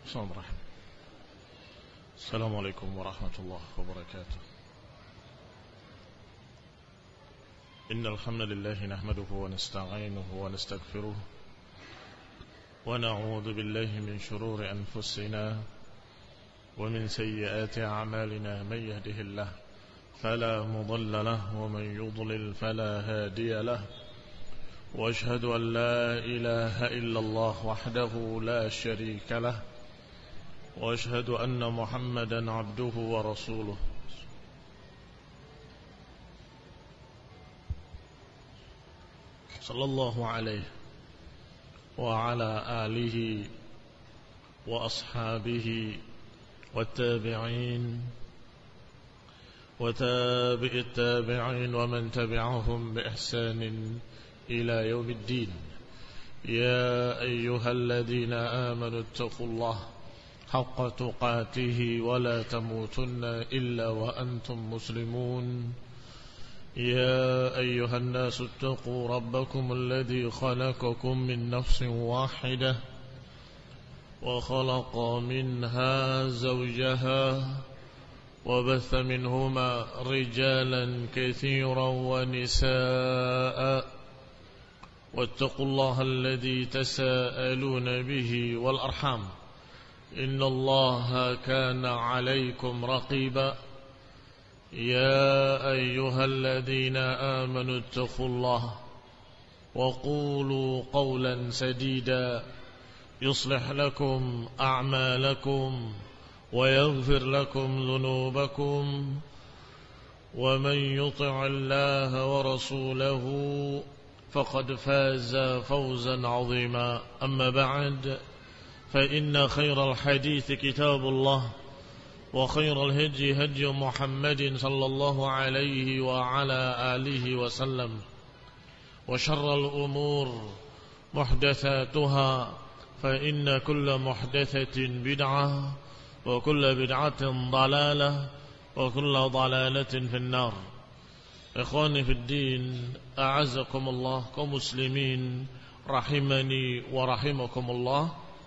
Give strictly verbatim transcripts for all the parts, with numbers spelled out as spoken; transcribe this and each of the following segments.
السلام عليكم ورحمة الله وبركاته. إن الحمد لله نحمده ونستعينه ونستغفره ونعوذ بالله من شرور أنفسنا ومن سيئات أعمالنا. من يهده الله فلا مضل له ومن يضلل فلا هادي له، وأشهد أن لا إله إلا الله وحده لا شريك له، وأشهد أن محمدا عبده ورسوله. صلى الله عليه وعلى آله وأصحابه والتابعين وتابع التابعين ومن تبعهم بإحسان إلى يوم الدين. يا أيها الذين آمنوا اتقوا الله حق تقاته ولا تموتن إلا وأنتم مسلمون. يا أيها الناس اتقوا ربكم الذي خلقكم من نفس واحدة وخلق منها زوجها وبث منهما رجالا كثيرا ونساء، واتقوا الله الذي تساءلون به والأرحام إن الله كان عليكم رقيبا. يا أيها الذين آمنوا اتقوا الله وقولوا قولا سديدا يصلح لكم أعمالكم ويغفر لكم ذنوبكم، ومن يطع الله ورسوله فقد فاز فوزا عظيما. أما بعد، فإن خير الحديث كتاب الله، وخير الهدي هدي محمد صلى الله عليه وعلى آله وسلم، وشر الأمور محدثاتها، فإن كل محدثة بدعة وكل بدعة ضلالة وكل ضلالة في النار. إخواني في الدين، أعزكم الله كمسلمين رحمني ورحمكم الله.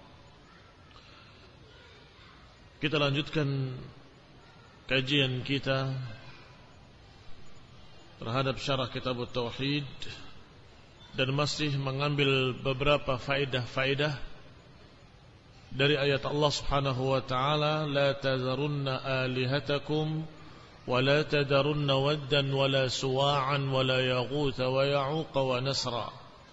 Kita lanjutkan kajian kita terhadap syarah kitab Tauhid dan masih mengambil beberapa faedah-faedah dari ayat Allah Subhanahu wa taala, la tazarunna alihatakum wa la tadarunna waddan wa la suwa'an wa la yaghutha wa ya'uqa wa nasra.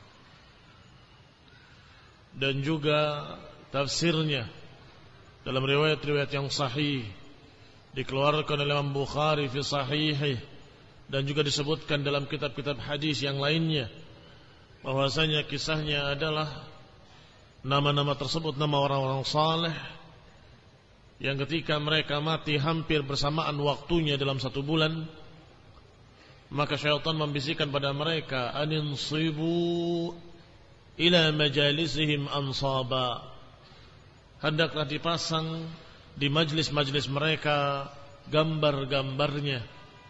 Dan juga tafsirnya dalam riwayat-riwayat yang sahih dikeluarkan oleh Imam Bukhari fi sahihih, dan juga disebutkan dalam kitab-kitab hadis yang lainnya, bahwasanya kisahnya adalah nama-nama tersebut nama orang-orang saleh yang ketika mereka mati hampir bersamaan waktunya dalam satu bulan, maka syaitan membisikkan pada mereka, aninsibu ila majalisihim ansaba, hendaklah dipasang di majlis-majlis mereka gambar-gambarnya.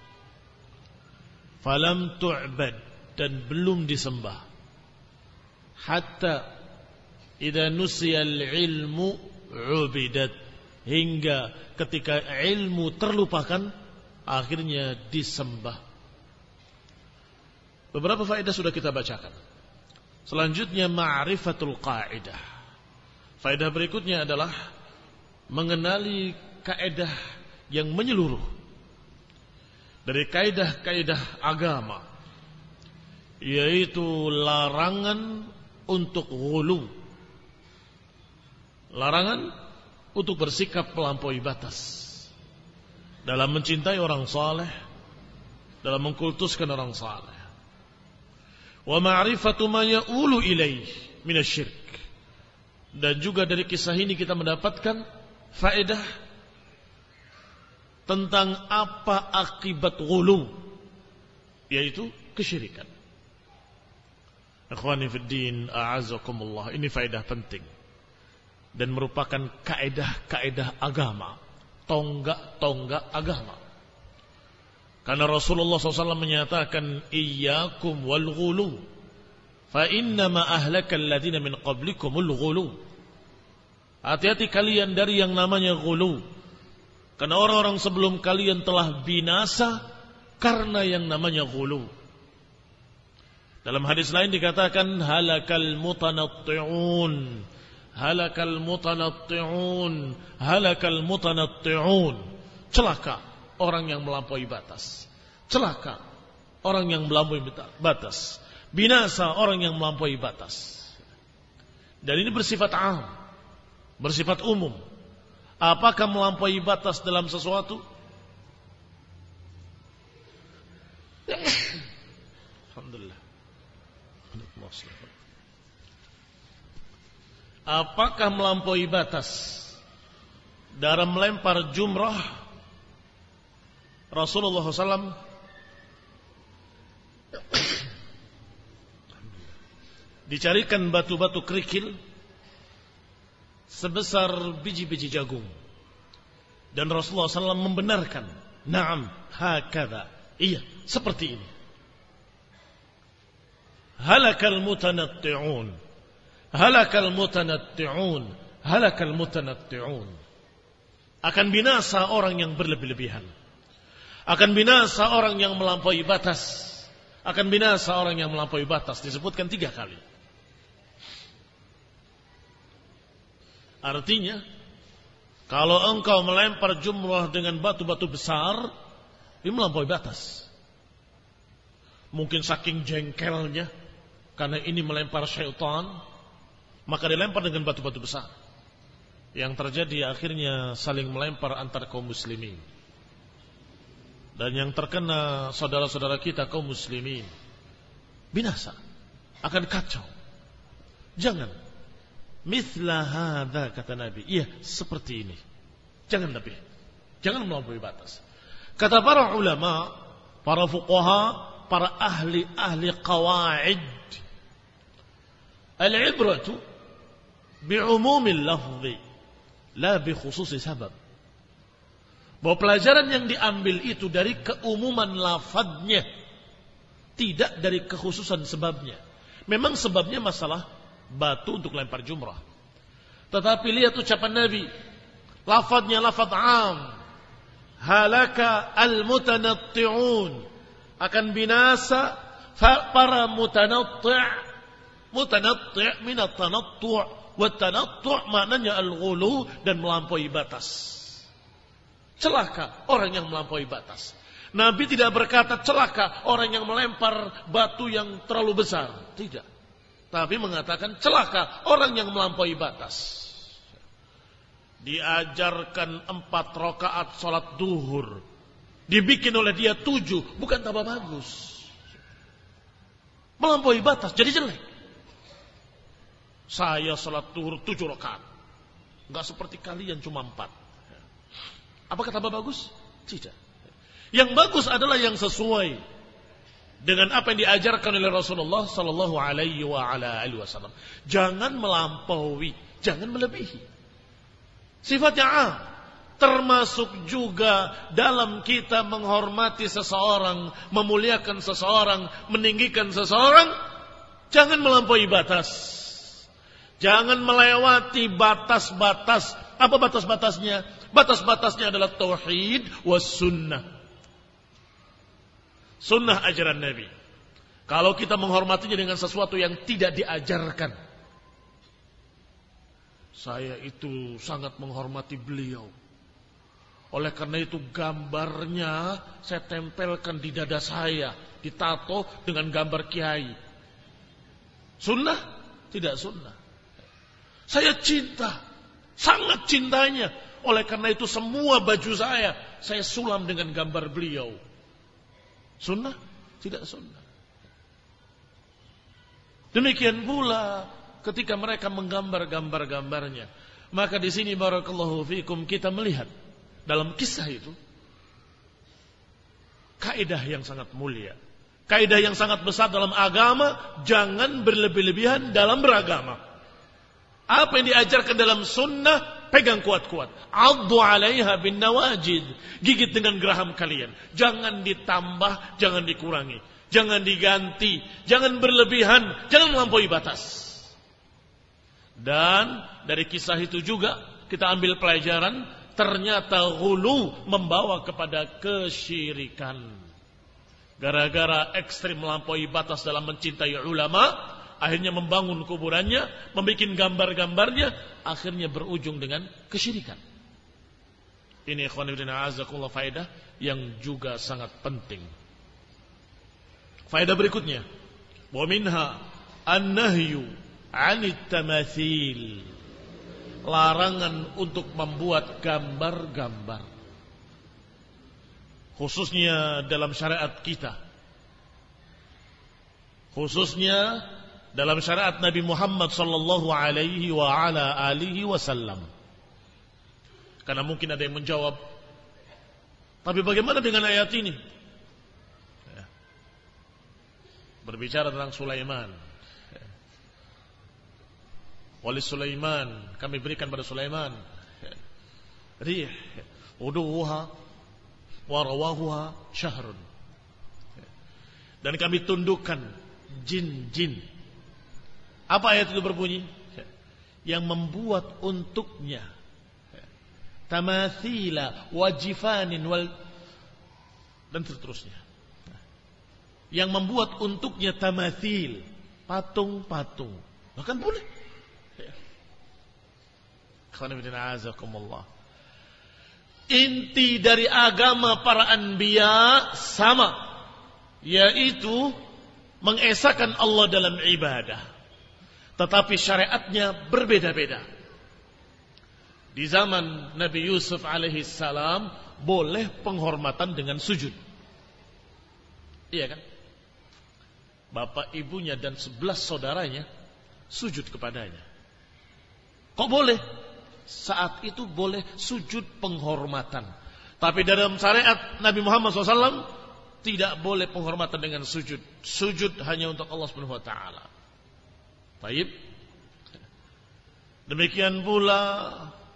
Falam tu'bad, dan belum disembah. Hatta idza nusiyal ilmu ubidat, hingga ketika ilmu terlupakan akhirnya disembah. Beberapa faedah sudah kita bacakan. Selanjutnya ma'rifatul qaidah. Faedah berikutnya adalah mengenali kaidah yang menyeluruh dari kaidah-kaidah agama, yaitu larangan untuk ghulu, larangan untuk bersikap melampaui batas dalam mencintai orang saleh, dalam mengkultuskan orang saleh. Wa ma'rifatu ma ya'ulu ilaih minasyirik. Dan juga dari kisah ini kita mendapatkan faedah tentang apa akibat ghulu, yaitu kesyirikan. Ikhwani fid din, a'azzakumullah. Ini faedah penting dan merupakan kaedah-kaedah agama, tonggak-tonggak agama. Karena Rasulullah shallallahu alaihi wasallam menyatakan, iyyakum wal ghulu fa innama ahlakal ladina min qablikumul ghulu. Hati-hati kalian dari yang namanya ghulu. Karena orang-orang sebelum kalian telah binasa karena yang namanya ghulu. Dalam hadis lain dikatakan halakal mutanatti'un, halakal mutanatti'un, halakal mutanatti'un. Celaka orang yang melampaui batas. Celaka orang yang melampaui batas. Binasa orang yang melampaui batas. Dan ini bersifat am, bersifat umum. Apakah melampaui batas dalam sesuatu? Alhamdulillah. Apakah melampaui batas dalam melempar jumrah? Rasulullah shallallahu alaihi wasallam dicarikan batu-batu kerikil sebesar biji-biji jagung, dan Rasulullah shallallahu alaihi wasallam membenarkan, na'am hakadha, iya seperti ini. Halakal mutanatti'un, halakal mutanatti'un, halakal mutanatti'un. Akan binasa orang yang berlebih-lebihan, akan binasa orang yang melampaui batas, akan binasa orang yang melampaui batas. Disebutkan tiga kali. Artinya, kalau engkau melempar jumrah dengan batu-batu besar, ini melampaui batas. Mungkin saking jengkelnya, karena ini melempar syaitan, maka dilempar dengan batu-batu besar. Yang terjadi akhirnya saling melempar antar kaum muslimin. Dan yang terkena saudara-saudara kita kaum muslimin. Binasa, akan kacau. Jangan. Mithla hadza, kata Nabi. Iya, seperti ini. Jangan lebih. Jangan melampaui batas. Kata para ulama, para fuqaha, para ahli-ahli qawaid, al-ibratu bi'umumil lafzi la bi khususi sabab. Bahwa pelajaran yang diambil itu dari keumuman lafadznya, tidak dari kekhususan sebabnya. Memang sebabnya masalah batu untuk lempar jumrah. Tetapi lihat ucapan Nabi, lafadznya lafadz am. Halaka al-mutanatti'un, akan binasa para mutanatti'. Mutanatti' minat tanattu', wa tanattu' maknanya al-ghulu, dan melampaui batas. Celaka orang yang melampaui batas. Nabi tidak berkata celaka orang yang melempar batu yang terlalu besar, tidak. Tapi mengatakan celaka orang yang melampaui batas. Diajarkan empat rakaat sholat duhur, dibikin oleh dia tujuh, bukan tambah bagus. Melampaui batas, jadi jelek. Saya sholat duhur tujuh rakaat, nggak seperti kalian cuma empat. Apakah tambah bagus? Tidak. Yang bagus adalah yang sesuai dengan apa yang diajarkan oleh Rasulullah sallallahu alaihi wasallam. Jangan melampaui, jangan melebihi. Sifatnya A, termasuk juga dalam kita menghormati seseorang, memuliakan seseorang, meninggikan seseorang, jangan melampaui batas. Jangan melewati batas-batas. Apa batas-batasnya? Batas-batasnya adalah tauhid was sunnah. Sunnah ajaran Nabi. Kalau kita menghormatinya dengan sesuatu yang tidak diajarkan, saya itu sangat menghormati beliau. Oleh karena itu gambarnya saya tempelkan di dada saya, ditato dengan gambar kiai. Sunnah? Tidak sunnah. Saya cinta, sangat cintanya. Oleh karena itu semua baju saya, saya sulam dengan gambar beliau. Sunnah? Tidak sunnah. Demikian pula ketika mereka menggambar gambar-gambarnya. Maka di sini barakallahu fikum kita melihat dalam kisah itu kaidah yang sangat mulia, kaidah yang sangat besar dalam agama. Jangan berlebih-lebihan dalam beragama. Apa yang diajarkan dalam sunnah, pegang kuat-kuat. Addu 'alaiha bin nawajid, gigit dengan geraham kalian. Jangan ditambah, jangan dikurangi, jangan diganti, jangan berlebihan, jangan melampaui batas. Dan dari kisah itu juga kita ambil pelajaran, ternyata ghulu membawa kepada kesyirikan. Gara-gara ekstrim melampaui batas dalam mencintai ulama, akhirnya membangun kuburannya, membuat gambar-gambarnya, akhirnya berujung dengan kesyirikan. Ini ikhwan fillah azakumullah faedah yang juga sangat penting. Faedah berikutnya, wa minha an-nahyu 'anit tamathil. Larangan untuk membuat gambar-gambar. Khususnya dalam syariat kita. Khususnya dalam syariat Nabi Muhammad sallallahu alaihi wa ala alihi wasallam. Karena mungkin ada yang menjawab, tapi bagaimana dengan ayat ini? Ya. Berbicara tentang Sulaiman. Ya. Wali Sulaiman, kami berikan pada Sulaiman ya. Rih, uduha, warawahuha syahrun. Ya. Dan kami tundukkan jin-jin. Apa ayat itu berbunyi? Ya. Yang membuat untuknya tamathila wajifanin wal dan seterusnya. Yang membuat untuknya tamathil, patung-patung. Bahkan boleh. Inti dari agama para anbiya sama, yaitu mengesahkan Allah dalam ibadah. Tetapi syariatnya berbeda-beda. Di zaman Nabi Yusuf alaihi salam boleh penghormatan dengan sujud. Iya kan? Bapak ibunya dan sebelas saudaranya sujud kepadanya. Kok boleh? Saat itu boleh sujud penghormatan. Tapi dalam syariat Nabi Muhammad shallallahu alaihi wasallam tidak boleh penghormatan dengan sujud. Sujud hanya untuk Allah subhanahu wa taala. Baik. Demikian pula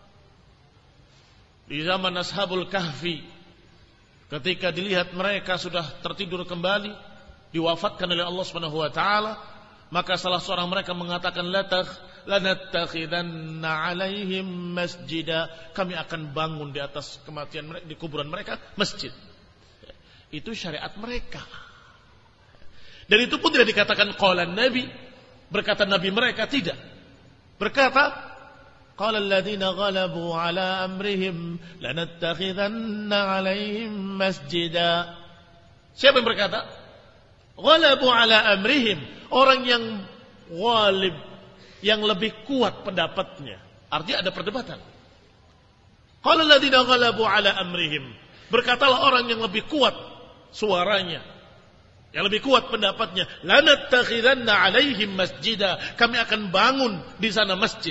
di zaman Ashabul Kahfi, ketika dilihat mereka sudah tertidur kembali, diwafatkan oleh Allah Subhanahu wa taala, maka salah seorang mereka mengatakan, lanattakhidanna 'alaihim masjida, kami akan bangun di atas kematian mereka, di kuburan mereka masjid. Itu syariat mereka. Dan itu pun tidak dikatakan qalan Nabi, berkata Nabi mereka, tidak. Berkata qala alladziina ghalabu 'ala amrihim lanattakhidanna 'alaihim masjida. Siapa yang berkata? Ghalabu 'ala amrihim, orang yang ghalib, yang lebih kuat pendapatnya. Artinya ada perdebatan. Qala alladziina ghalabu 'ala amrihim, berkatalah orang yang lebih kuat suaranya, yang lebih kuat pendapatnya, lanattakhidanna 'alaihim masjida, kami akan bangun di sana masjid.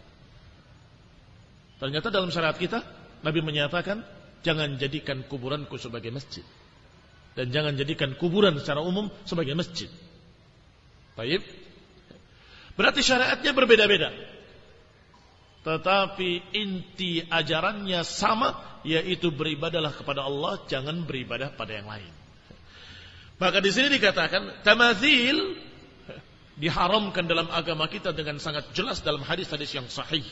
Ternyata dalam syariat kita, Nabi menyatakan, jangan jadikan kuburanku sebagai masjid. Dan jangan jadikan kuburan secara umum sebagai masjid. Baik. Berarti syariatnya berbeda-beda. Tetapi inti ajarannya sama, yaitu beribadahlah kepada Allah, jangan beribadah pada yang lain. Maka di sini dikatakan, tamathil diharamkan dalam agama kita dengan sangat jelas dalam hadis-hadis yang sahih.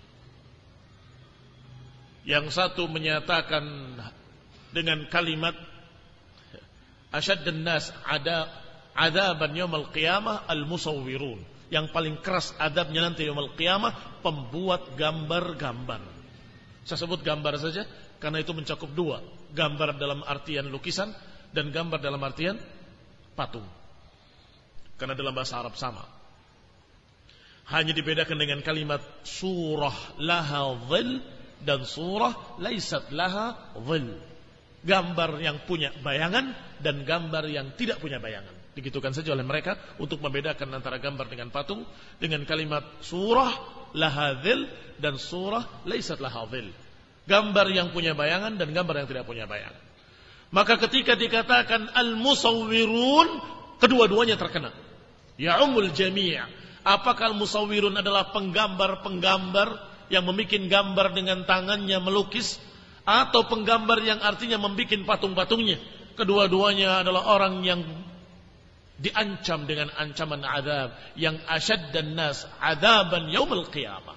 Yang satu menyatakan dengan kalimat asyaddan nas ada adaban yaumil qiyamah al-musawwirun. Yang paling keras adabnya nanti yaumil qiyamah pembuat gambar-gambar. Saya sebut gambar saja karena itu mencakup dua, gambar dalam artian lukisan dan gambar dalam artian patung. Karena dalam bahasa Arab sama. Hanya dibedakan dengan kalimat surah laha dhil dan surah laisat laha dhil. Gambar yang punya bayangan dan gambar yang tidak punya bayangan. Digitukan saja oleh mereka untuk membedakan antara gambar dengan patung dengan kalimat surah laha dhil dan surah laisat laha dhil. Gambar yang punya bayangan dan gambar yang tidak punya bayangan. Maka ketika dikatakan al-musawwirun, kedua-duanya terkena. Ya umul jami'. Apakah al-musawwirun adalah penggambar-penggambar yang membuat gambar dengan tangannya melukis, atau penggambar yang artinya membuat patung-patungnya? Kedua-duanya adalah orang yang diancam dengan ancaman azab yang asyaddan nas azaban yaumil qiyamah.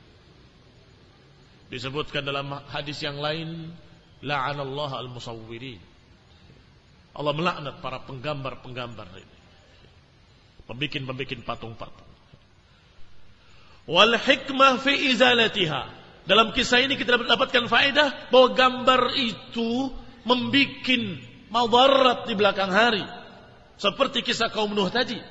Disebutkan dalam hadis yang lain, la'anallahu al-musawwirin. Allah melaknat para penggambar-penggambar ini. Pembikin-pembikin patung-patung. Wal hikmah fi izalatiha. Dalam kisah ini kita dapatkan faedah bahwa gambar itu membikin madarat di belakang hari. Seperti kisah kaum Nuh tadi.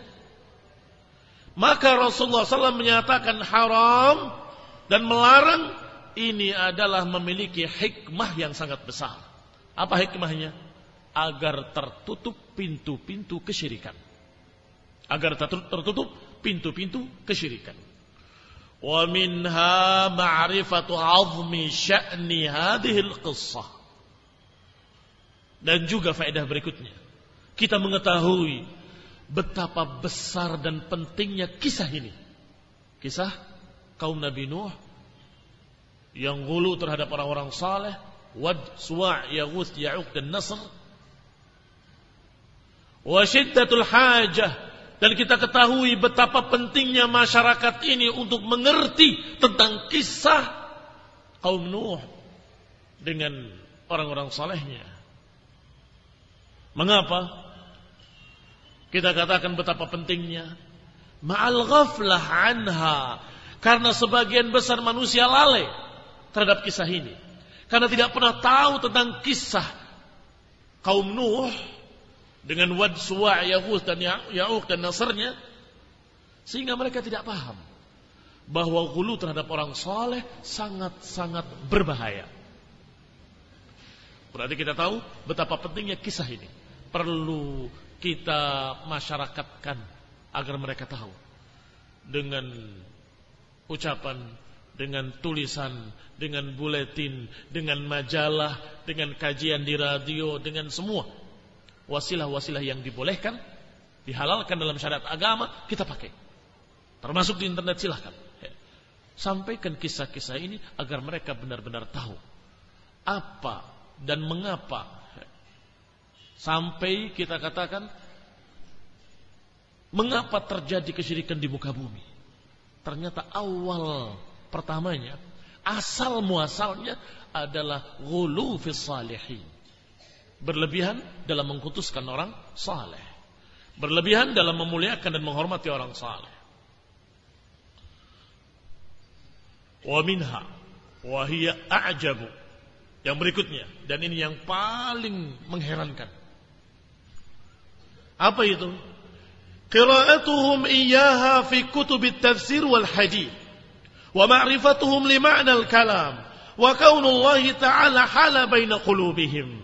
Maka Rasulullah shallallahu alaihi wasallam menyatakan haram dan melarang. Ini adalah memiliki hikmah yang sangat besar. Apa hikmahnya? Agar tertutup pintu-pintu kesyirikan. Agar tertutup pintu-pintu kesyirikan. Wa minha ma'rifatu 'azmi sya'ni hadhil qissah. Dan juga faedah berikutnya. Kita mengetahui betapa besar dan pentingnya kisah ini. Kisah kaum Nabi Nuh yang gulu terhadap orang-orang saleh, Wad, Suwa', Yaghus, Ya'uq dan Nasr. Wa syiddatul hajah, dan kita ketahui betapa pentingnya masyarakat ini untuk mengerti tentang kisah kaum Nuh dengan orang-orang salehnya. Mengapa kita katakan betapa pentingnya? Ma'al ghaflah anha, karena sebagian besar manusia lalai terhadap kisah ini, karena tidak pernah tahu tentang kisah kaum Nuh dengan Wad, Suwa', Yaghus dan Ya'uq dan Nasrnya, sehingga mereka tidak paham bahwa ghulu terhadap orang saleh sangat-sangat berbahaya. Berarti kita tahu betapa pentingnya kisah ini. Perlu kita masyarakatkan agar mereka tahu dengan ucapan, dengan tulisan, dengan buletin, dengan majalah, dengan kajian di radio, dengan semua wasilah-wasilah yang dibolehkan, dihalalkan dalam syariat agama, kita pakai. Termasuk di internet, silahkan. Sampaikan kisah-kisah ini agar mereka benar-benar tahu apa dan mengapa sampai kita katakan mengapa terjadi kesyirikan di muka bumi. Ternyata awal pertamanya, asal muasalnya adalah ghulu fis salihin. Berlebihan dalam mengkutuskan orang saleh. Berlebihan dalam memuliakan dan menghormati orang saleh. Wa minha wa hiya a'jabu. Yang berikutnya, dan ini yang paling mengherankan. Apa itu? Qira'atuhum iyyaha fi kutubit tafsir wal hadith. Wa ma'rifatuhum li ma'na al-kalam wa kaunullahi ta'ala hala baina qulubihim.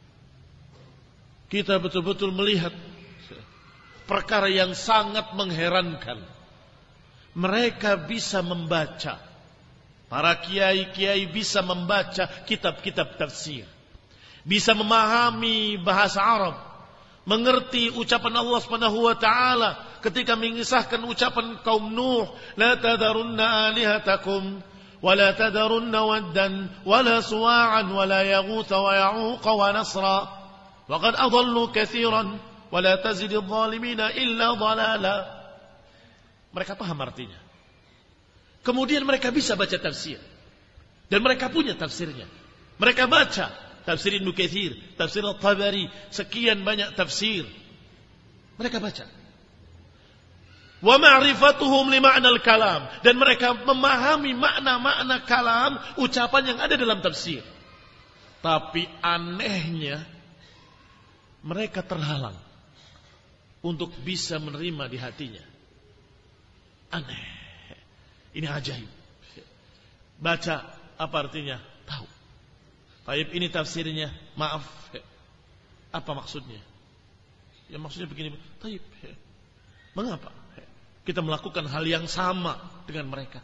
Kita betul-betul melihat perkara yang sangat mengherankan. Mereka bisa membaca, para kiai-kiai bisa membaca kitab-kitab tafsir, bisa memahami bahasa Arab, mengerti ucapan Allah Subhanahu wa taala ketika mengisahkan ucapan kaum Nuh, la tadarunna alihatakum wa la tadarunna waddan wa la suwa'an wa la yaghutha wa ya'uqa wa nasra wa qad adallu katsiran wa la tazididz zalimina illa dhalala. Mereka paham artinya. Kemudian mereka bisa baca tafsir, dan mereka punya tafsirnya. Mereka baca tafsir Ibnu Katsir, tafsir At-Tabari, sekian banyak tafsir. Mereka baca. Wa ma'rifatuhum li ma'nal kalam, dan mereka memahami makna-makna kalam, ucapan yang ada dalam tafsir. Tapi anehnya mereka terhalang untuk bisa menerima di hatinya. Aneh. Ini ajaib. Baca, apa artinya? Tahu. Taib ini tafsirnya, maaf. Apa maksudnya? Ya maksudnya begini. Taib. Mengapa kita melakukan hal yang sama dengan mereka?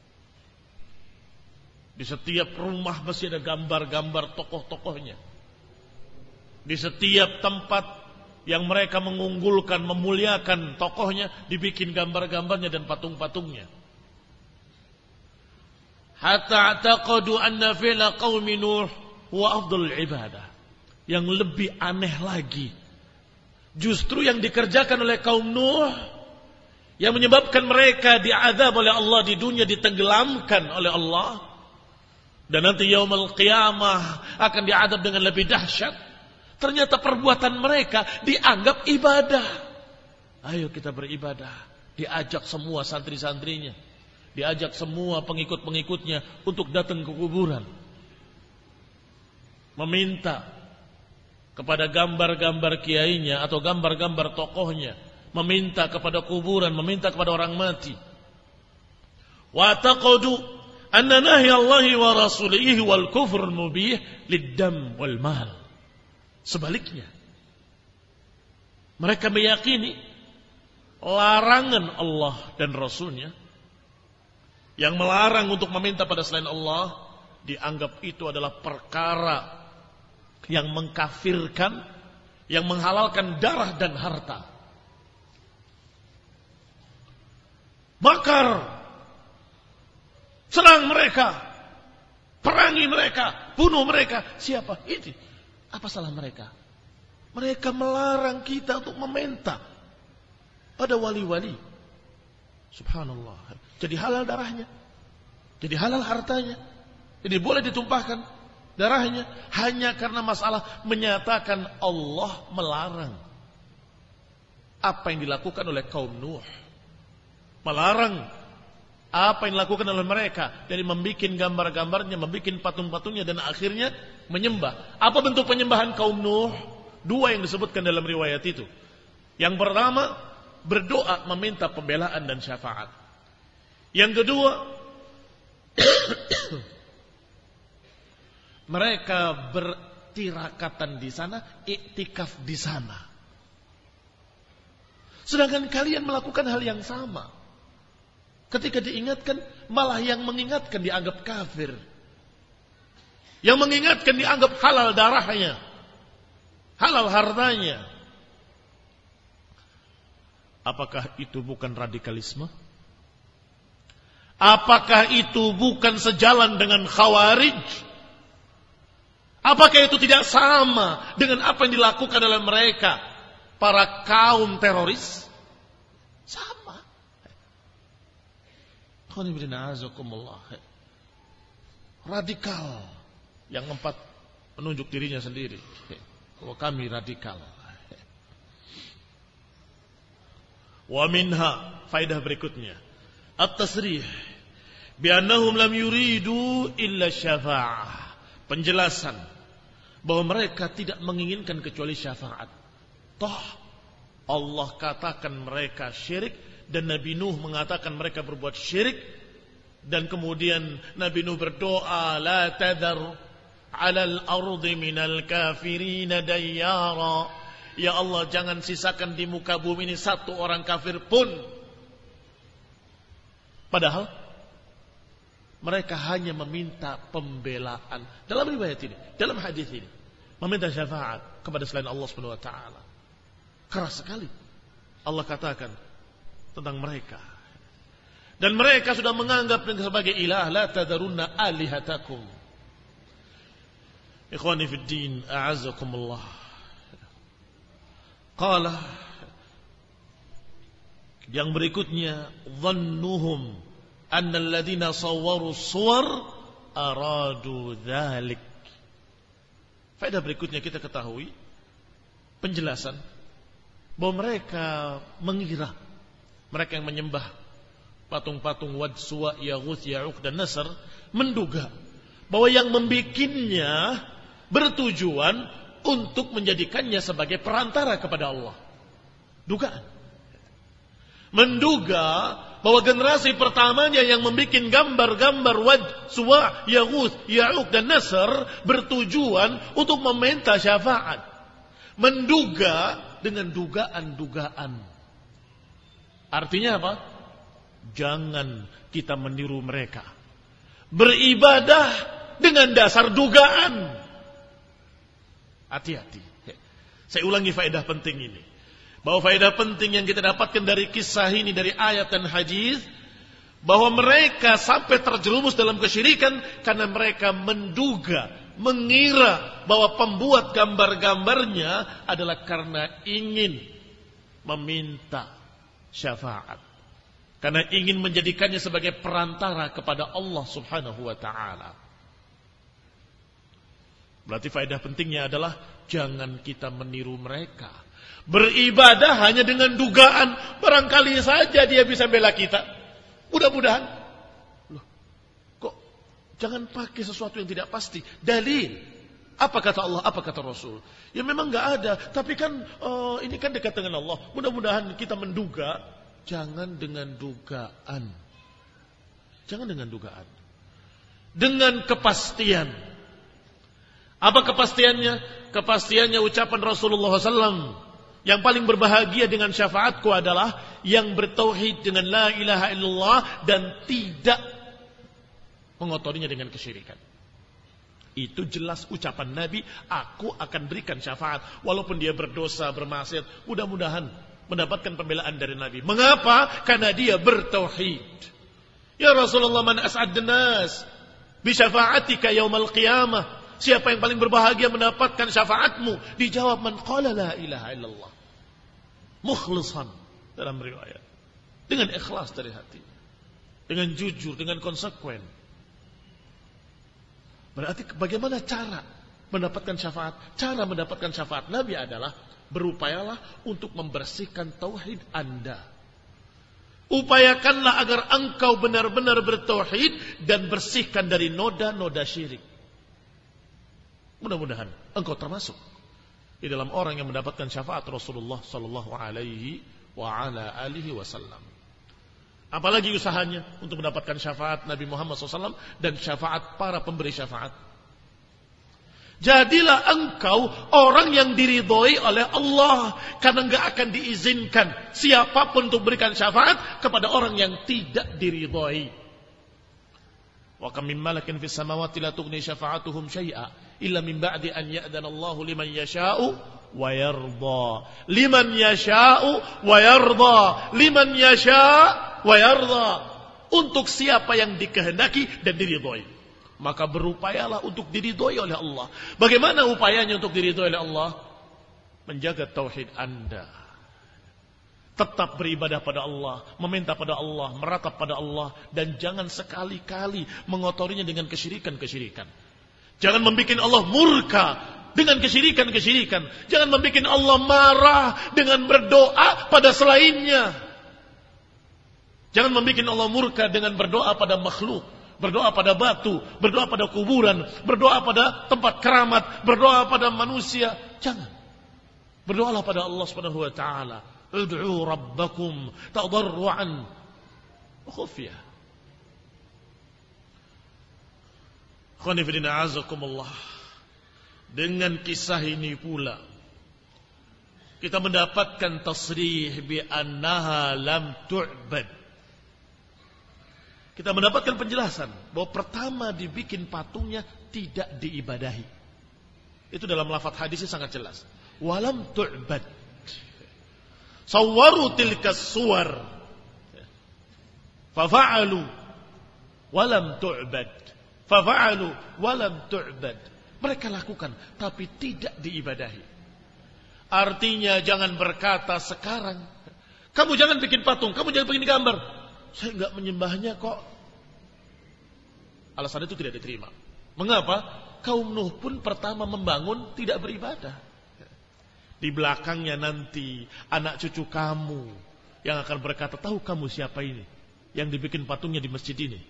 Di setiap rumah masih ada gambar-gambar tokoh-tokohnya. Di setiap tempat yang mereka mengunggulkan, memuliakan tokohnya, dibikin gambar-gambarnya dan patung-patungnya. Hatta taqadu anna fi'la qaumi Nuh huwa afdalul ibadah. Yang lebih aneh lagi, Justru yang dikerjakan oleh kaum Nuh yang menyebabkan mereka diazab oleh Allah di dunia, ditenggelamkan oleh Allah, dan nanti yaumul qiyamah akan diazab dengan lebih dahsyat. Ternyata perbuatan mereka dianggap ibadah. Ayo kita beribadah. Diajak semua santri-santrinya, diajak semua pengikut-pengikutnya untuk datang ke kuburan, meminta kepada gambar-gambar kiainya atau gambar-gambar tokohnya, meminta kepada kuburan, meminta kepada orang mati. Wa taqadu anna nahy Allah wa rasulihi wal kufr mubih lid-dam wal mal. Sebaliknya, mereka meyakini larangan Allah dan Rasulnya yang melarang untuk meminta pada selain Allah, dianggap itu adalah perkara yang mengkafirkan, yang menghalalkan darah dan harta. Bakar, serang mereka, perangi mereka, bunuh mereka. Siapa? Itu. Apa salah mereka? Mereka melarang kita untuk meminta pada wali-wali. Subhanallah. Jadi halal darahnya, jadi halal hartanya, jadi boleh ditumpahkan darahnya hanya karena masalah menyatakan Allah melarang. Apa yang dilakukan oleh kaum Nuh, melarang apa yang dilakukan oleh mereka dari membuat gambar-gambarnya, membuat patung-patungnya, dan akhirnya menyembah. Apa bentuk penyembahan kaum Nuh? Dua yang disebutkan dalam riwayat itu. Yang pertama, berdoa meminta pembelaan dan syafaat. Yang kedua, mereka bertirakatan di sana, iktikaf di sana. Sedangkan kalian melakukan hal yang sama. Ketika diingatkan, malah yang mengingatkan dianggap kafir. Yang mengingatkan dianggap halal darahnya, halal hartanya. Apakah itu bukan radikalisme? Apakah itu bukan sejalan dengan Khawarij? Apakah itu tidak sama dengan apa yang dilakukan oleh mereka, para kaum teroris? Sama. Radikal. Yang empat menunjuk dirinya sendiri. Kalau kami radikal. Wa minha, faedah berikutnya, at-tasrih bi annahum lam yuridu illa syafa'ah. Penjelasan bahwa mereka tidak menginginkan kecuali syafaat. Toh Allah katakan mereka syirik, dan Nabi Nuh mengatakan mereka berbuat syirik, dan kemudian Nabi Nuh berdoa, la tadhar 'alal ardi minal kafirin dayyara. Ya Allah, jangan sisakan di muka bumi ini satu orang kafir pun. Padahal mereka hanya meminta pembelaan. Dalam riwayat ini, dalam hadis ini, meminta syafaat kepada selain Allah Subhanahu wa taala. Keras sekali Allah katakan tentang mereka. Dan mereka sudah menganggap sebagai ilah. La tadarunna alihatakum. Ikhwani fid din, a'azzakumullah. Qala, yang berikutnya, dhannuhum anna alladhina sawwaru suwar aradu dhalik. Faedah berikutnya kita ketahui penjelasan bahwa mereka mengira, mereka yang menyembah patung-patung Wad, Suwa, Yaghus, Ya'uq dan Nasr, menduga bahwa yang membikinnya bertujuan untuk menjadikannya sebagai perantara kepada Allah. Dugaan. Menduga bahwa generasi pertamanya yang membuat gambar-gambar Wad, Suwa, Yaghus, Ya'uq dan Nasr bertujuan untuk meminta syafaat. Menduga dengan dugaan-dugaan. Artinya apa? Jangan kita meniru mereka. Beribadah dengan dasar dugaan. Hati-hati. Saya ulangi faedah penting ini. Bahwa faedah penting yang kita dapatkan dari kisah ini, dari ayat dan hadis, bahwa mereka sampai terjerumus dalam kesyirikan karena mereka menduga, mengira bahwa pembuat gambar-gambarnya adalah karena ingin meminta syafaat. Karena ingin menjadikannya sebagai perantara kepada Allah Subhanahu wa ta'ala. Berarti faedah pentingnya adalah jangan kita meniru mereka. Beribadah hanya dengan dugaan, barangkali saja dia bisa bela kita. Mudah-mudahan. Loh, kok jangan pakai sesuatu yang tidak pasti. Dalil. Apa kata Allah, apa kata Rasul? Ya memang nggak ada, tapi kan oh, ini kan dekat dengan Allah. Mudah-mudahan kita menduga. Jangan dengan dugaan. Jangan dengan dugaan. Dengan kepastian. Apa kepastiannya? Kepastiannya ucapan Rasulullah shallallahu alaihi wasallam. Yang paling berbahagia dengan syafaatku adalah yang bertauhid dengan la ilaha illallah dan tidak mengotorinya dengan kesyirikan. Itu jelas ucapan Nabi, aku akan berikan syafaat. Walaupun dia berdosa, bermaksiat, mudah-mudahan mendapatkan pembelaan dari Nabi. Mengapa? Karena dia bertauhid. Ya Rasulullah, man as'adun nas bi syafa'atika yaumal qiyamah. Siapa yang paling berbahagia mendapatkan syafaatmu? Dijawab, man qala la ilaha illallah. Mukhlisan dalam riwayat. Dengan ikhlas dari hati. Dengan jujur, dengan konsekuen. Berarti bagaimana cara mendapatkan syafaat? Cara mendapatkan syafaat Nabi adalah berupayalah untuk membersihkan tauhid Anda. Upayakanlah agar engkau benar-benar bertauhid dan bersihkan dari noda-noda syirik. Mudah-mudahan engkau termasuk di dalam orang yang mendapatkan syafaat Rasulullah sallallahu alaihi wa ala alihi wasallam. Apalagi usahanya untuk mendapatkan syafaat Nabi Muhammad shallallahu alaihi wasallam dan syafaat para pemberi syafaat. Jadilah engkau orang yang diridhoi oleh Allah, karena enggak akan diizinkan siapapun untuk berikan syafaat kepada orang yang tidak diridhoi. Wa kam min malakin fis samawati la tughni syafa'atuhum syai'a illa min ba'di an ya'dana Allahu liman yasha'u wa yarda. Liman yasha'u wa yarda. Liman yasha' wa yarda. Untuk siapa yang dikehendaki dan diridhoi. Maka berupayalah untuk diridhoi oleh Allah. Bagaimana upayanya untuk diridhoi oleh Allah? Menjaga tauhid Anda. Tetap beribadah pada Allah, meminta pada Allah, meratap pada Allah, dan jangan sekali-kali mengotorinya dengan kesyirikan-kesyirikan. Jangan membuat Allah murka dengan kesyirikan-kesyirikan. Jangan membuat Allah marah dengan berdoa pada selainnya. Jangan membuat Allah murka dengan berdoa pada makhluk, berdoa pada batu, berdoa pada kuburan, berdoa pada tempat keramat, berdoa pada manusia. Jangan. Berdoalah pada Allah Subhanahu wa taala. Ud'u rabbakum tadarruan wa khufyah. Khani fillah azakumullah. Dengan kisah ini pula kita mendapatkan tasrih bi annaha lam tu'bad. Kita mendapatkan penjelasan bahwa pertama dibikin patungnya tidak diibadahi. Itu dalam lafaz hadisnya sangat jelas. Walam tu'bad. Sawwaru tilkas suwar fafa'alu walam tu'bad. Fafa'alu walam tu'bad. Mereka lakukan tapi tidak diibadahi. Artinya jangan berkata sekarang, kamu jangan bikin patung, kamu jangan bikin gambar. Saya enggak menyembahnya kok. Alasan itu tidak diterima. Mengapa? Kaum Nuh pun pertama membangun tidak beribadah. Di belakangnya nanti anak cucu kamu yang akan berkata, tahu kamu siapa ini yang dibikin patungnya di masjid ini?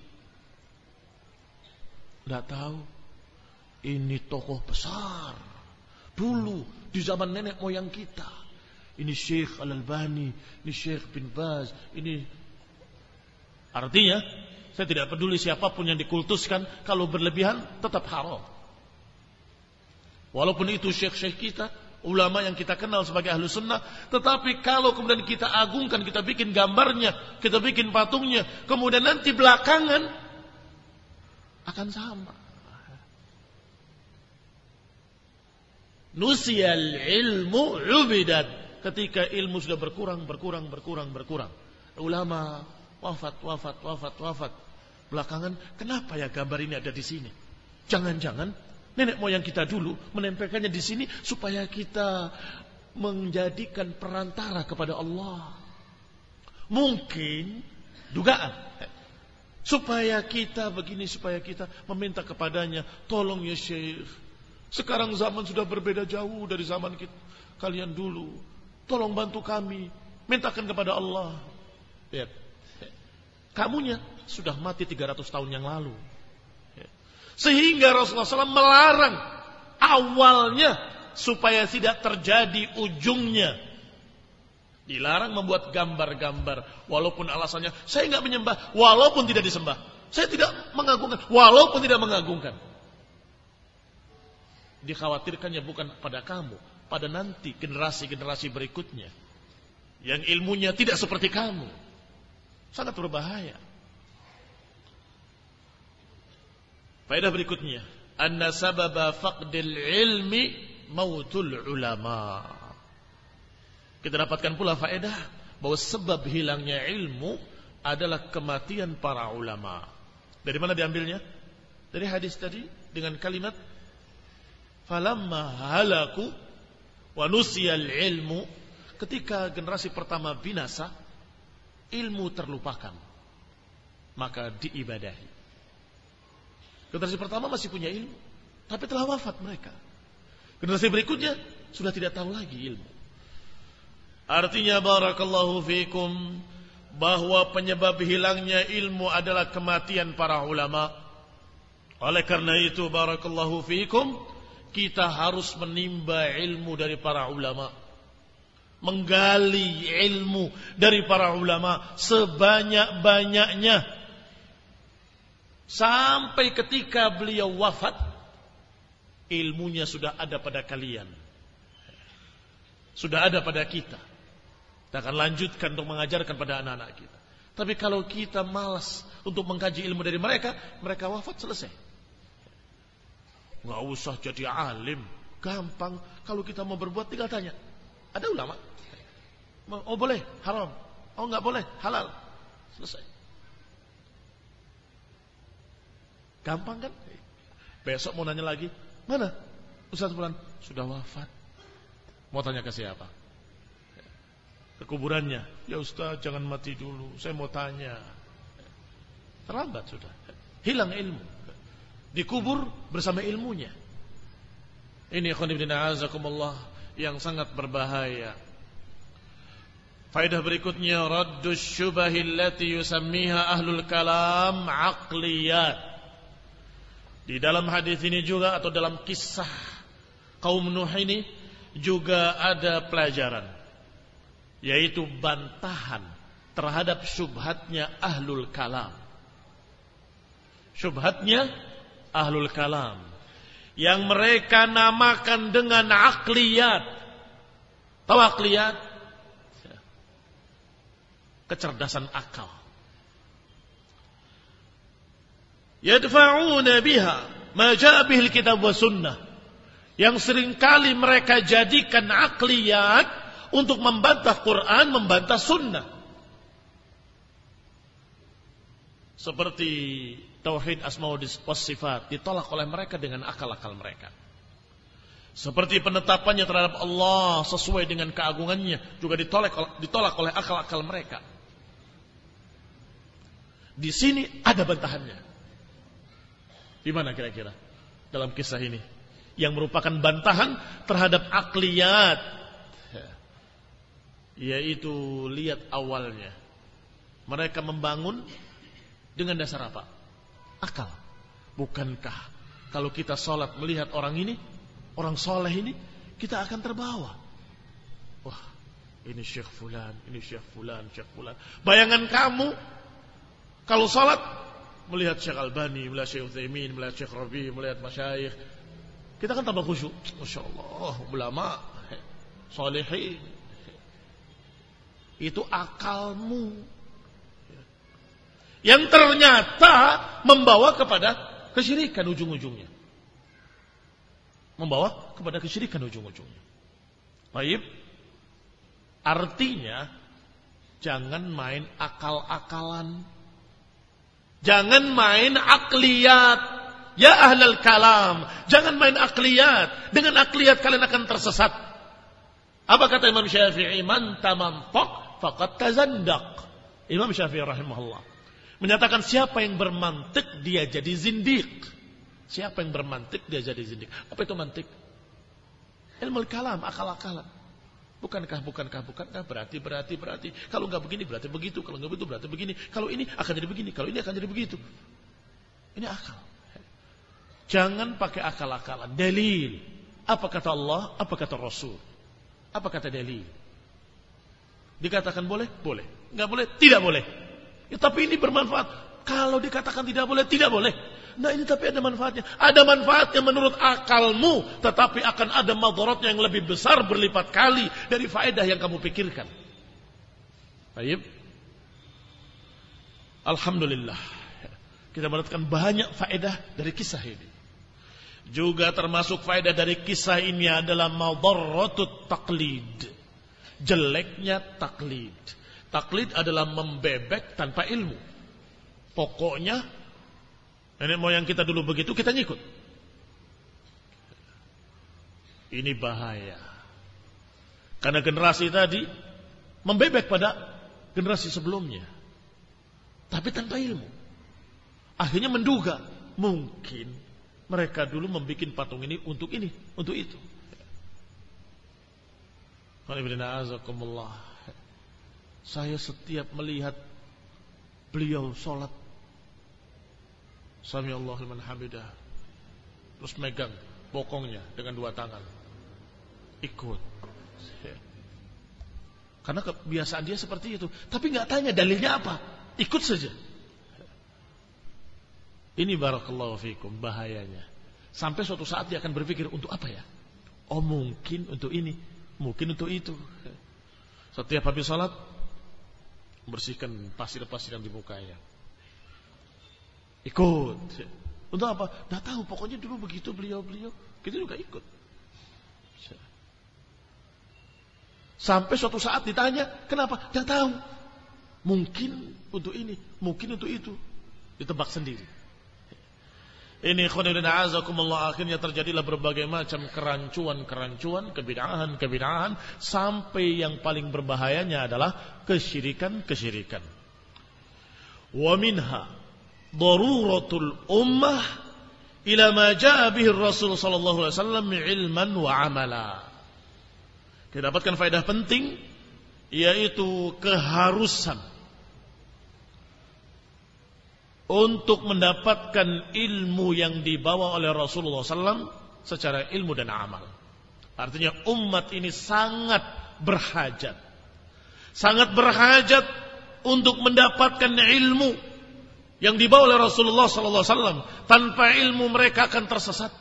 Tidak tahu. Ini tokoh besar dulu di zaman nenek moyang kita. Ini Syekh Al-Albani, ini Syekh bin Baz, ini. Artinya saya tidak peduli siapapun yang dikultuskan, kalau berlebihan tetap haram. Walaupun itu syekh-syekh kita, ulama yang kita kenal sebagai ahlu sunnah, tetapi kalau kemudian kita agungkan, kita bikin gambarnya, kita bikin patungnya, kemudian nanti belakangan akan sama. Nusiyal ilmu ubidat. Ketika ilmu sudah berkurang, berkurang, berkurang, berkurang. Ulama wafat, wafat, wafat, wafat. Belakangan, kenapa ya gambar ini ada di sini? Jangan-jangan Nenek moyang kita dulu menempelkannya di sini supaya kita menjadikan perantara kepada Allah. Mungkin dugaan supaya kita begini, supaya kita meminta kepadanya, tolong ya Syekh, sekarang zaman sudah berbeda jauh dari zaman kita, kalian dulu, tolong bantu kami, mintakan kepada Allah. Lihat, kamunya sudah mati tiga ratus tahun yang lalu. Sehingga Rasulullah shallallahu alaihi wasallam melarang awalnya supaya tidak terjadi ujungnya. Dilarang membuat gambar-gambar, walaupun alasannya saya nggak menyembah, walaupun tidak disembah, saya tidak mengagungkan, walaupun tidak mengagungkan. Dikhawatirkannya bukan pada kamu, pada nanti generasi-generasi berikutnya yang ilmunya tidak seperti kamu. Sangat berbahaya. Faedah berikutnya, anna sababa faqdil ilmi mautul ulama. Kita dapatkan pula faedah bahwa sebab hilangnya ilmu adalah kematian para ulama. Dari mana diambilnya? Dari hadis tadi dengan kalimat falamma halaku wa nusiyal ilmu. Ketika generasi pertama binasa, ilmu terlupakan, maka diibadahi. Generasi pertama masih punya ilmu, tapi telah wafat mereka. Generasi berikutnya sudah tidak tahu lagi ilmu. Artinya barakallahu fikum, bahwa penyebab hilangnya ilmu adalah kematian para ulama. Oleh karena itu barakallahu fikum, kita harus menimba ilmu dari para ulama, menggali ilmu dari para ulama sebanyak-banyaknya. Sampai ketika beliau wafat, ilmunya sudah ada pada kalian, sudah ada pada kita. Kita akan lanjutkan untuk mengajarkan pada anak-anak kita. Tapi kalau kita malas untuk mengkaji ilmu dari mereka, mereka wafat selesai. Nggak usah jadi alim, gampang. Kalau kita mau berbuat tinggal tanya, ada ulama? Oh boleh, haram. Oh nggak boleh, halal. Selesai. Gampang kan? Besok mau nanya lagi, mana Ustaz Fulan? Sudah wafat. Mau tanya ke siapa? Ke kuburannya. Ya Ustaz, jangan mati dulu, saya mau tanya. Terlambat sudah. Hilang ilmu. Dikubur bersama ilmunya. Ini ikhwan fillah azakumullah yang sangat berbahaya. Faedah berikutnya, raddus syubahil lati yusammiha ahlul kalam aqliyat. Di dalam hadis ini juga, atau dalam kisah kaum Nuh ini juga ada pelajaran, yaitu bantahan terhadap syubhatnya ahlul kalam. Syubhatnya ahlul kalam yang mereka namakan dengan akliyat. Tahu akliyat? Kecerdasan akal. Yadfa'una biha ma ja'a bihil kitab wa sunnah, yang seringkali mereka jadikan akliyat untuk membantah Quran, membantah sunnah. Seperti tauhid asma wa sifat ditolak oleh mereka dengan akal-akal mereka. Seperti penetapannya terhadap Allah sesuai dengan keagungannya juga ditolak ditolak oleh akal-akal mereka. Di sini ada bantahannya. Di mana kira-kira dalam kisah ini yang merupakan bantahan terhadap akliyat? Yaitu lihat awalnya. Mereka membangun dengan dasar apa? Akal. Bukankah kalau kita sholat melihat orang ini, orang soleh ini, kita akan terbawa. Wah, ini Syekh Fulan, ini Syekh Fulan, Syekh Fulan. Bayangan kamu kalau sholat melihat Syekh Albani, melihat Syekh Utsaimin, melihat Syekh Rabi, melihat masyayikh, kita kan tambah khusyuk. Masya Allah, ulama, salihin. Itu akalmu yang ternyata membawa kepada kesyirikan ujung-ujungnya. Membawa kepada kesyirikan ujung-ujungnya. Baik. Artinya jangan main akal-akalan. Jangan main akliyat. Ya ahlal kalam, jangan main akliyat. Dengan akliyat kalian akan tersesat. Apa kata Imam Syafi'i? Man tamantak faqad tazandaq. Imam Syafi'i rahimahullah menyatakan siapa yang bermantik dia jadi zindiq. Siapa yang bermantik dia jadi zindiq. Apa itu mantik? Ilmu kalam, akal-akalan. Bukankah, bukankah, bukankah, berarti, berarti, berarti. Kalau enggak begini berarti begitu. Kalau enggak begitu berarti begini. Kalau ini akan jadi begini. Kalau ini akan jadi begitu. Ini akal. Jangan pakai akal-akalan. Dalil. Apa kata Allah? Apa kata Rasul? Apa kata dalil? Dikatakan boleh? Boleh. Enggak boleh? Tidak boleh. Ya, tapi ini bermanfaat. Kalau dikatakan tidak boleh, tidak boleh. Nah ini tapi ada manfaatnya. Ada manfaatnya menurut akalmu. Tetapi akan ada madaratnya yang lebih besar berlipat kali dari faedah yang kamu pikirkan. Baik. Alhamdulillah. Kita mendapatkan banyak faedah dari kisah ini. Juga termasuk faedah dari kisah ini adalah madaratut taqlid. Jeleknya taklid. Taklid adalah membebek tanpa ilmu. Pokoknya nenek moyang kita dulu begitu, kita ngikut. Ini bahaya. Karena generasi tadi membebek pada generasi sebelumnya. Tapi tanpa ilmu. Akhirnya menduga, mungkin mereka dulu membuat patung ini untuk ini, untuk itu. Saya setiap melihat beliau sholat, Sami Allahu liman hamidah, terus megang bokongnya dengan dua tangan, ikut. Karena kebiasaan dia seperti itu. Tapi nggak tanya dalilnya apa, ikut saja. Ini barakallahu fikum bahayanya. Sampai suatu saat dia akan berpikir untuk apa ya? Oh mungkin untuk ini, mungkin untuk itu. Setiap habis salat bersihkan pasir-pasir yang di mukanya. Ikut. Untuk apa? Nggak tahu. Pokoknya dulu begitu beliau-beliau, kita juga ikut. Sampai suatu saat ditanya, kenapa? Nggak tahu. Mungkin untuk ini, mungkin untuk itu. Ditebak sendiri. Ini khonidina azakumullah, akhirnya terjadilah berbagai macam kerancuan-kerancuan, kebid'ahan-kebid'ahan, sampai yang paling berbahayanya adalah kesyirikan-kesyirikan. Wa minha daruratul ummah ila ma jaa bihi Rasul sallallahu alaihi wasallam ilman wa amala. Kita dapatkan faedah penting, yaitu keharusan untuk mendapatkan ilmu yang dibawa oleh Rasulullah sallallahu alaihi wasallam secara ilmu dan amal. Artinya umat ini sangat berhajat, sangat berhajat untuk mendapatkan ilmu yang dibawa oleh Rasulullah sallallahu alaihi wasallam. Tanpa ilmu mereka akan tersesat.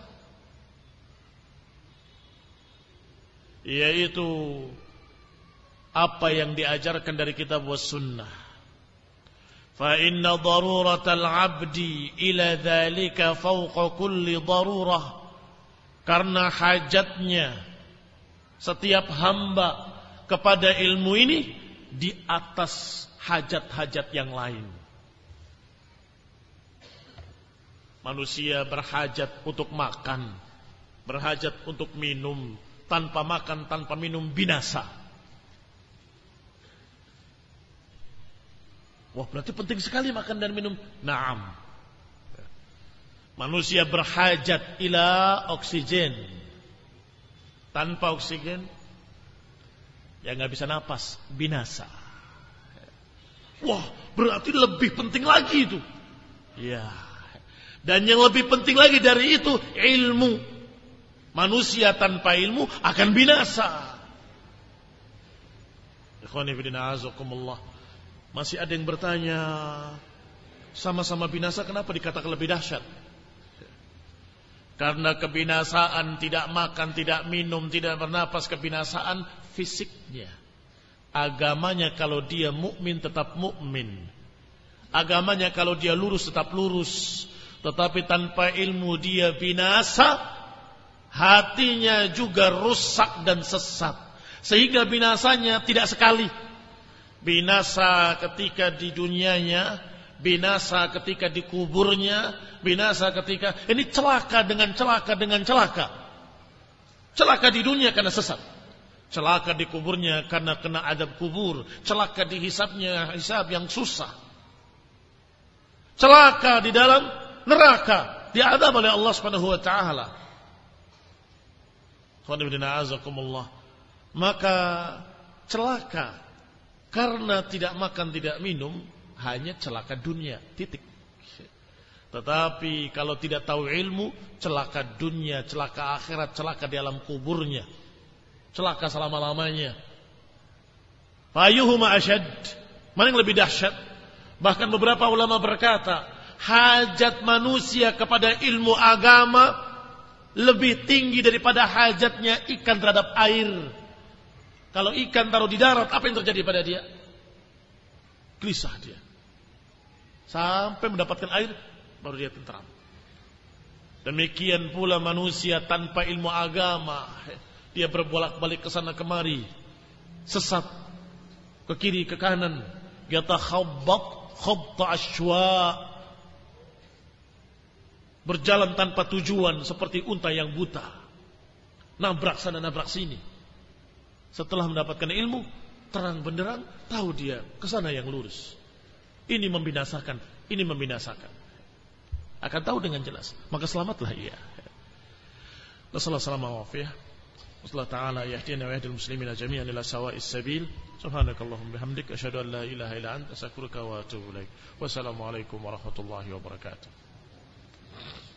Yaitu apa yang diajarkan dari kitab was sunnah. Fa inna daruratal abdi ila dzalika fawqa kulli darurah. Karena hajatnya setiap hamba kepada ilmu ini di atas hajat-hajat yang lain. Manusia berhajat untuk makan, berhajat untuk minum. Tanpa makan, tanpa minum binasa. Wah, berarti penting sekali makan dan minum. Naam. Manusia berhajat ila oksigen. Tanpa oksigen, ya nggak bisa napas, binasa. Wah, berarti lebih penting lagi itu. Ya. Dan yang lebih penting lagi dari itu, ilmu. Manusia tanpa ilmu akan binasa. Ikhwani fillah azakumullah. Masih ada yang bertanya, sama-sama binasa kenapa dikatakan lebih dahsyat? Karena kebinasaan tidak makan, tidak minum, tidak bernapas, kebinasaan fisiknya. Agamanya kalau dia mukmin tetap mukmin. Agamanya kalau dia lurus tetap lurus. Tetapi tanpa ilmu dia binasa, hatinya juga rusak dan sesat. Sehingga binasanya tidak sekali. Binasa ketika di dunianya, binasa ketika dikuburnya, binasa ketika ini celaka dengan celaka dengan celaka. Celaka di dunia karena sesat, celaka di kuburnya karena kena adab kubur, celaka di hisabnya, hisab yang susah, celaka di dalam neraka, diadab oleh Allah Subhanahu wa taala. Maka celaka karena tidak makan tidak minum hanya celaka dunia, titik. Tetapi kalau tidak tahu ilmu, celaka dunia, celaka akhirat, celaka di alam kuburnya, celaka selama-lamanya. Fayuhuma asyad, mana yang lebih dahsyat? Bahkan beberapa ulama berkata, hajat manusia kepada ilmu agama lebih tinggi daripada hajatnya ikan terhadap air. Kalau ikan taruh di darat, apa yang terjadi pada dia? Gelisah dia. Sampai mendapatkan air, baru dia tentram. Demikian pula manusia tanpa ilmu agama, dia berbolak-balik ke sana kemari, sesat ke kiri ke kanan, yatakhabbat khabta asywa, berjalan tanpa tujuan seperti unta yang buta, nabrak sana nabrak sini. Setelah mendapatkan ilmu, terang benderang, tahu dia ke sana yang lurus. Ini membinasakan, ini membinasakan. Akan tahu dengan jelas, maka selamatlah ia. Wassalamualaikum warahmatullahi taala yahdina wa yahdil muslimina jami'an ila sawa'is sabil. Subhanakallahumma bihamdik asyhadu an la ilaha illa anta astaghfiruka wa atubu ilaik. Wassalamualaikum warahmatullahi wabarakatuh.